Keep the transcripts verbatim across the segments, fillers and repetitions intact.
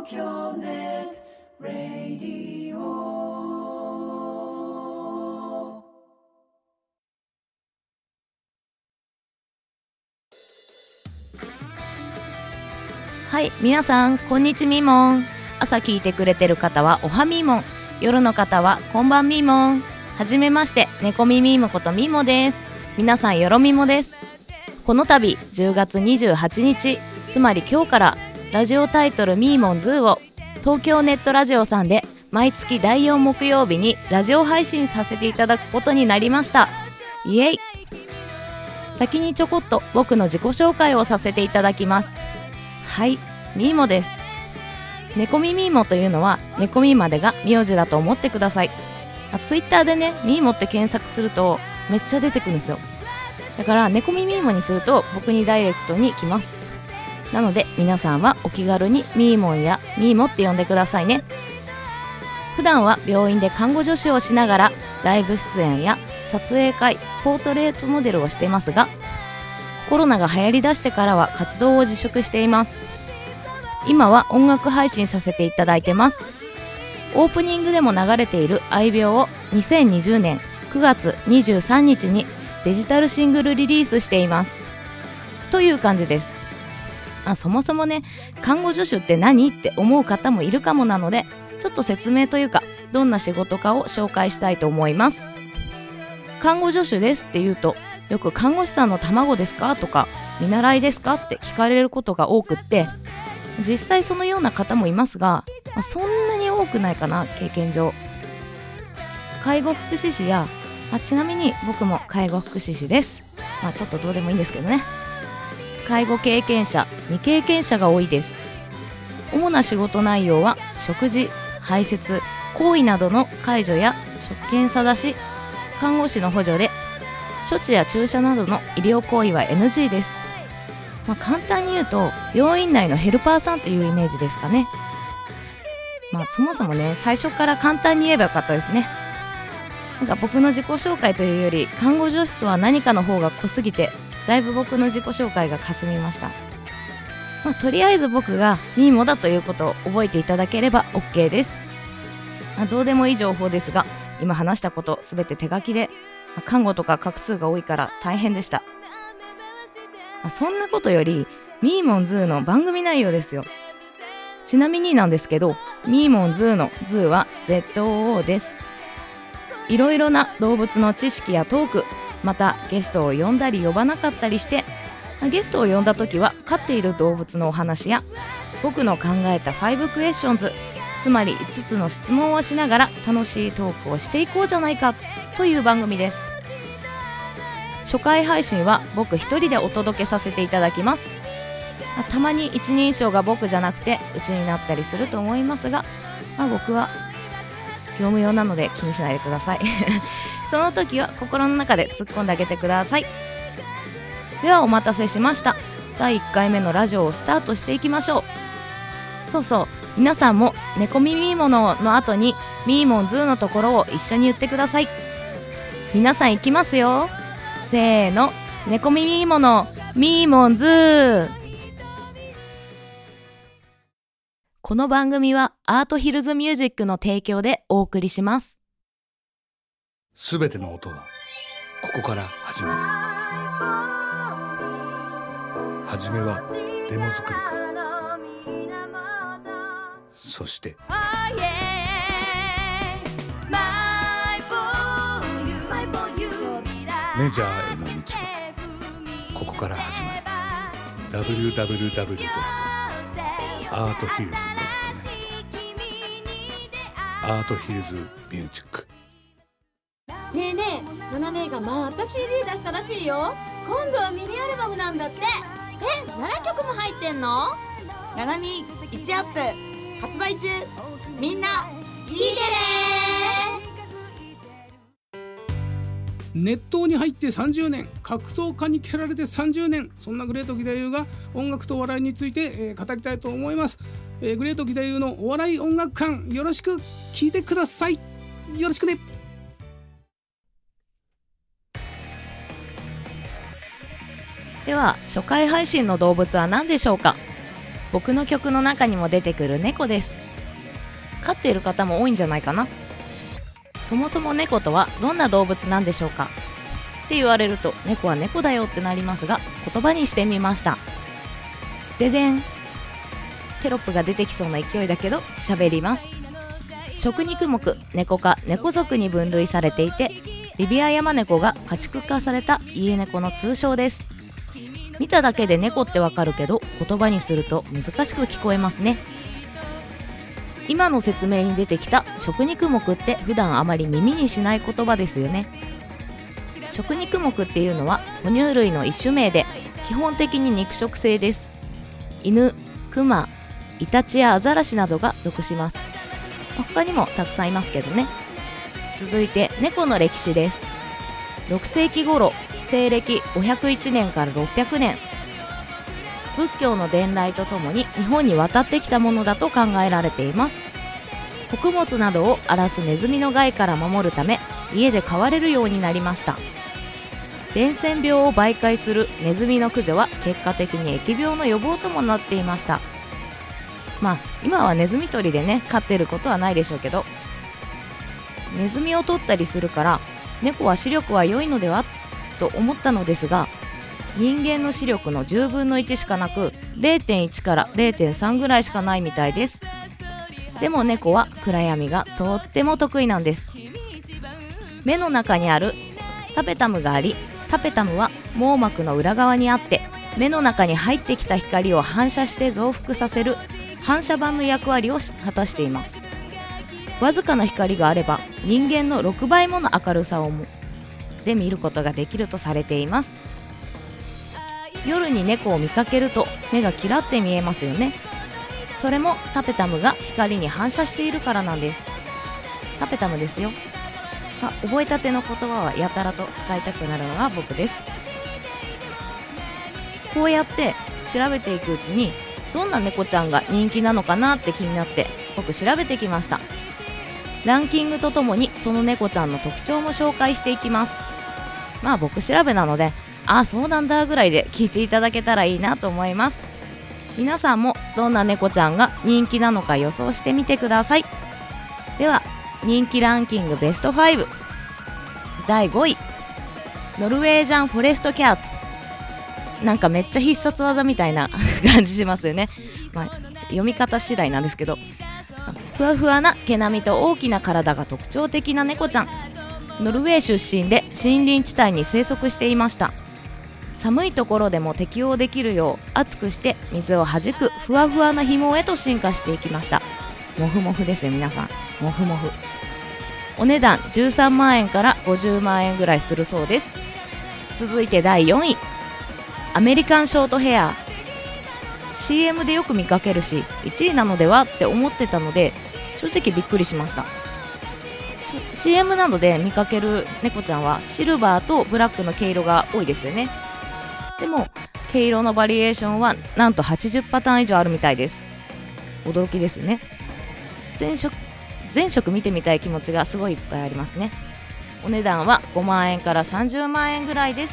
東京ネットラディオ。 はい、皆さんこんにちみもん。朝聞いてくれてる方はおはみーもん、夜の方はこんばんみーもん。はじめまして、猫みみーもことみーもです。皆さんよろみもです。この度じゅうがつにじゅうはちにち、つまり今日からラジオタイトルみーもんズーを東京ネットラジオさんで毎月だいよん木曜日にラジオ配信させていただくことになりました。イエイ。先にちょこっと僕の自己紹介をさせていただきます。はい、みーもです。猫みみーもというのは猫みまでが名字だと思ってください。ツイッターでね、みーもって検索するとめっちゃ出てくるんですよ。だから猫みみーもにすると僕にダイレクトに来ます。なので皆さんはお気軽にみーもんやみーもって呼んでくださいね。普段は病院で看護助手をしながらライブ出演や撮影会、ポートレートモデルをしていますが、コロナが流行りだしてからは活動を自粛しています。今は音楽配信させていただいてます。オープニングでも流れている愛病をにせんにじゅうねんくがつにじゅうさんにちにデジタルシングルリリースしていますという感じです。あ、そもそもね、看護助手って何って思う方もいるかもなので、ちょっと説明というかどんな仕事かを紹介したいと思います。看護助手ですって言うと、よく看護師さんの卵ですかとか見習いですかって聞かれることが多くって、実際そのような方もいますが、まあ、そんなに多くないかな、経験上。介護福祉士や、まあ、ちなみに僕も介護福祉士です。まあちょっとどうでもいいんですけどね。介護経験者、未経験者が多いです。主な仕事内容は食事、排泄、行為などの介助や食検査出し、看護師の補助で処置や注射などの医療行為は エヌジー です。まあ、簡単に言うと病院内のヘルパーさんというイメージですかね。まあそもそもね、最初から簡単に言えばよかったですね。なんか僕の自己紹介というより、看護助手とは何かの方が濃すぎて、だいぶ僕の自己紹介がかすみました。まあ、とりあえず僕がミーモだということを覚えていただければ OK です。まあ、どうでもいい情報ですが、今話したことすべて手書きで、まあ、看護とか画数が多いから大変でした。まあ、そんなことよりミーモンズーの番組内容ですよ。ちなみになんですけど、ミーモンズーのズーは ゼットオーオー です。いろいろな動物の知識やトーク、またゲストを呼んだり呼ばなかったりして、ゲストを呼んだ時は飼っている動物のお話や僕の考えたファイブクエスチョンズ、つまりいつつの質問をしながら楽しいトークをしていこうじゃないかという番組です。初回配信は僕一人でお届けさせていただきます。たまに一人称が僕じゃなくてうちになったりすると思いますが、まあ、僕は業務用なので気にしないでくださいその時は心の中で突っ込んであげてください。ではお待たせしました。だいいっかいめのラジオをスタートしていきましょう。そうそう、皆さんも猫耳ものの後にミーモンズーのところを一緒に言ってください。皆さんいきますよ。せーの、猫耳ものミーモンズー。この番組はアートヒルズミュージックの提供でお送りします。 すべての音はここから始まる。はじめはデモ作りから、そしてメジャーへの道もここから始まる。 ダブリューダブリューダブリュードットアートヒルズドットネット アートヒルズミュージック。 ねえねえ、ナナ姉がまた シーディー 出したらしいよ。今度はミニアルバムなんだって。え、ななきょくも入ってんの？ ナナミいちアップ発売中。みんな聞いてね。 熱湯に入ってさんじゅうねん、格闘家に蹴られてさんじゅうねん、そんなグレート義太夫が音楽とお笑いについて、えー、語りたいと思います。えー、グレート義太夫のお笑い音楽館、よろしく聞いてください。よろしくね。 では初回配信の動物は何でしょうか。 僕の曲の中にも出てくる猫です。飼っている方も多いんじゃないかな。そもそも猫とはどんな動物なんでしょうかって言われると、猫は猫だよってなりますが、言葉にしてみました。ででん、テロップが出てきそうな勢いだけど喋ります。食肉目、猫科、猫属に分類されていて、リビアヤマネコが家畜化された家猫の通称です。見ただけで猫ってわかるけど、言葉にすると難しく聞こえますね。今の説明に出てきた食肉目って普段あまり耳にしない言葉ですよね。食肉目っていうのは哺乳類の一種名で、基本的に肉食性です。犬、クマ、イタチやアザラシなどが属します。他にもたくさんいますけどね。続いて猫の歴史です。ろくせいき頃、西暦ごひゃくいちねんからろっぴゃくねん、仏教の伝来とともに日本に渡ってきたものだと考えられています。穀物などを荒らすネズミの害から守るため、家で飼われるようになりました。伝染病を媒介するネズミの駆除は結果的に疫病の予防ともなっていました。まあ今はネズミ捕りでね飼ってることはないでしょうけど、ネズミを取ったりするから猫は視力は良いのではと思ったのですが、人間の視力のじゅうぶんのいちしかなく れいてんいち から れいてんさん ぐらいしかないみたいです。でも猫は暗闇がとっても得意なんです。目の中にあるタペタムがあり、タペタムは網膜の裏側にあって、目の中に入ってきた光を反射して増幅させる反射板の役割を果たしています。わずかな光があれば人間のろくばいもの明るさをもで見ることができるとされています。夜に猫を見かけると目がキラって見えますよね。それもタペタムが光に反射しているからなんです。タペタムですよ。あ、覚えたての言葉はやたらと使いたくなるのが僕です。こうやって調べていくうちに、どんな猫ちゃんが人気なのかなって気になって僕調べてきました。ランキングとともにその猫ちゃんの特徴も紹介していきます。まあ僕調べなので、ああそうなんだぐらいで聞いていただけたらいいなと思います。皆さんもどんな猫ちゃんが人気なのか予想してみてください。では人気ランキングベストファイブ、だいごい、ノルウェージャンフォレストキャット。なんかめっちゃ必殺技みたいな感じしますよね。まあ、読み方次第なんですけど、ふわふわな毛並みと大きな体が特徴的な猫ちゃん。ノルウェー出身で森林地帯に生息していました。寒いところでも適応できるよう厚くして水を弾くふわふわな紐へと進化していきました。モフモフですよ皆さん、モフモフ。お値段じゅうさんまんえんからごじゅうまんえんぐらいするそうです。続いてだいよんい、アメリカンショートヘア。 シーエム でよく見かけるしいちいなのではって思ってたので正直びっくりしました。 シーエム などで見かける猫ちゃんはシルバーとブラックの毛色が多いですよね。でも毛色のバリエーションはなんとはちじゅうパターン以上あるみたいです。驚きですよね。全色全色見てみたい気持ちがすごいいっぱいありますね。お値段はごまんえんからさんじゅうまんえんぐらいです。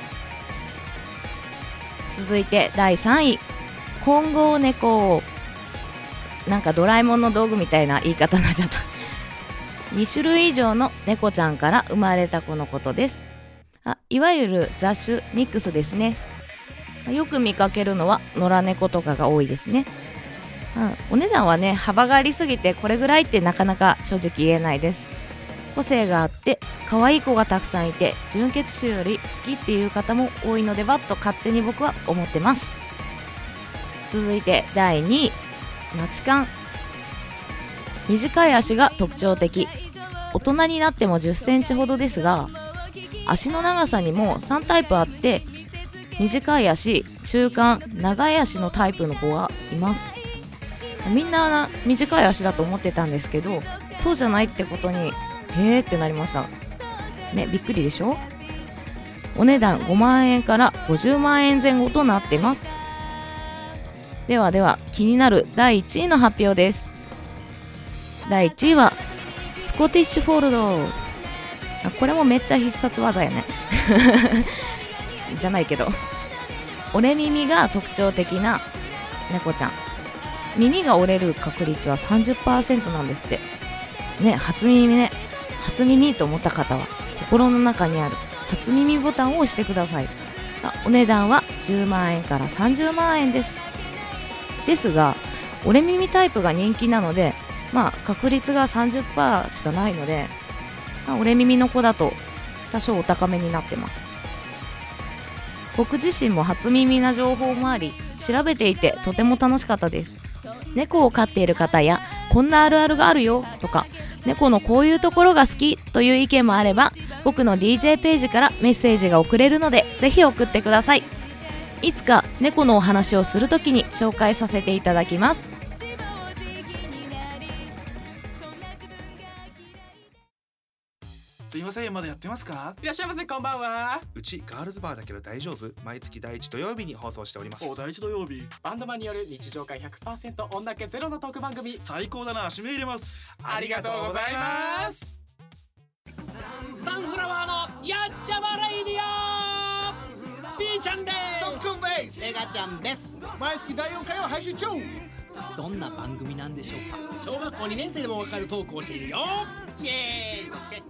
続いてだいさんい、混合猫。なんかドラえもんの道具みたいな言い方になっちゃった。にしゅるい以上の猫ちゃんから生まれた子のことです。あ、いわゆる雑種ミックスですね。よく見かけるのは野良猫とかが多いですね。うん、お値段はね幅がありすぎてこれぐらいってなかなか正直言えないです。個性があって可愛い子がたくさんいて純血種より好きっていう方も多いのではと勝手に僕は思ってます。続いてだいにい、マチカン。短い足が特徴的。大人になってもじゅっセンチほどですが、足の長さにもさんタイプあって、短い足、中間、長い足のタイプの子がいます。みんな短い足だと思ってたんですけど、そうじゃないってことにへーってなりましたね。びっくりでしょ。お値段ごまんえんからごじゅうまんえんぜん後となっています。ではでは気になるだいいちいの発表です。だいいちいはスコティッシュフォールド。これもめっちゃ必殺技やねじゃないけど、折れ耳が特徴的な猫ちゃん。耳が折れる確率は さんじゅっパーセント なんですってね。初耳ね初耳と思った方は心の中にある初耳ボタンを押してください。お値段はじゅうまんえんからさんじゅうまんえんです。ですが折れ耳タイプが人気なので、まあ確率が さんじゅっパーセント しかないので、まあ、折れ耳の子だと多少お高めになってます。僕自身も初耳な情報もあり調べていてとても楽しかったです。猫を飼っている方やこんなあるあるがあるよとか、猫のこういうところが好きという意見もあれば、僕の ディージェー ページからメッセージが送れるのでぜひ送ってください。いつか猫のお話をするときに紹介させていただきます。 すいません、まだやってますか？ いらっしゃいませ、こんばんは。 うちガールズバーだけど大丈夫？毎月第一土曜日に放送しております。 お、第一土曜日。バンドマンによる日常会 ひゃくパーセント 女気ゼロのトーク番組。 最高だな、締め入れます。 ありがとうございます。サンフラワーのやっちゃまレイディオ。ピーちゃんです。 ドックンです。 メガちゃんです。 毎月だいよんかいを配信中。 どんな番組なんでしょうか？小学校にねん生でもわかるトークをしているよ。イエーイ。そつけ。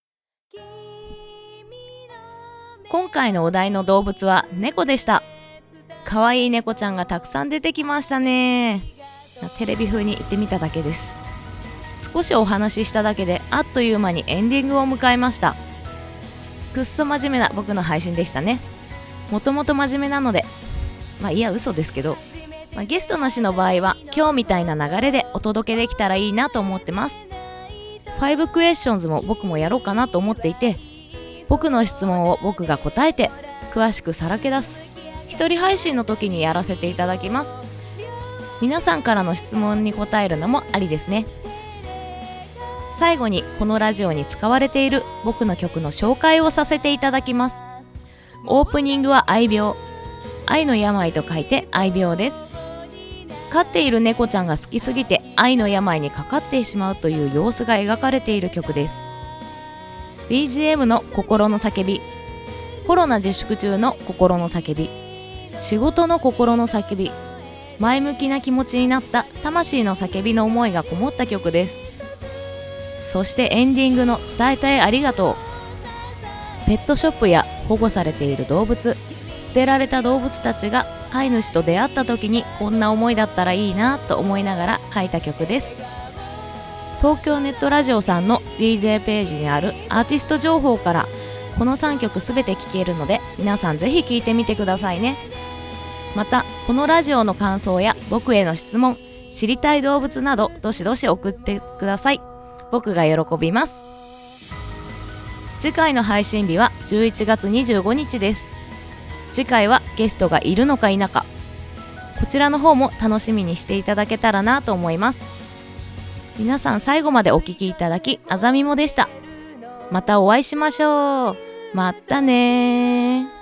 今回のお題の動物は猫でした。可愛い猫ちゃんがたくさん出てきましたね。テレビ風に言ってみただけです。少しお話ししただけであっという間にエンディングを迎えました。くっそ真面目な僕の配信でしたね。もともと真面目なので、まあいや嘘ですけど、まあ、ゲストなしの場合は今日みたいな流れでお届けできたらいいなと思ってます。ファイブクエスチョンズも僕もやろうかなと思っていて、僕の質問を僕が答えて詳しくさらけ出す一人配信の時にやらせていただきます。皆さんからの質問に答えるのもありですね。最後にこのラジオに使われている僕の曲の紹介をさせていただきます。オープニングは愛病、愛の病と書いて愛病です。飼っている猫ちゃんが好きすぎて愛の病にかかってしまうという様子が描かれている曲です。ビージーエム の心の叫び、コロナ自粛中の心の叫び、仕事の心の叫び、前向きな気持ちになった魂の叫びの思いがこもった曲です。そしてエンディングの伝えたいありがとう。ペットショップや保護されている動物、捨てられた動物たちが飼い主と出会った時にこんな思いだったらいいなと思いながら書いた曲です。東京ネットラジオさんの ディージェー ページにあるアーティスト情報からこのさんきょくすべて聴けるので、皆さんぜひ聴いてみてくださいね。またこのラジオの感想や僕への質問、知りたい動物などどしどし送ってください。僕が喜びます。次回の配信日はじゅういちがつにじゅうごにちです。次回はゲストがいるのか否か、こちらの方も楽しみにしていただけたらなと思います。皆さん最後までお聞きいただきあざみもでした。またお会いしましょう。またね。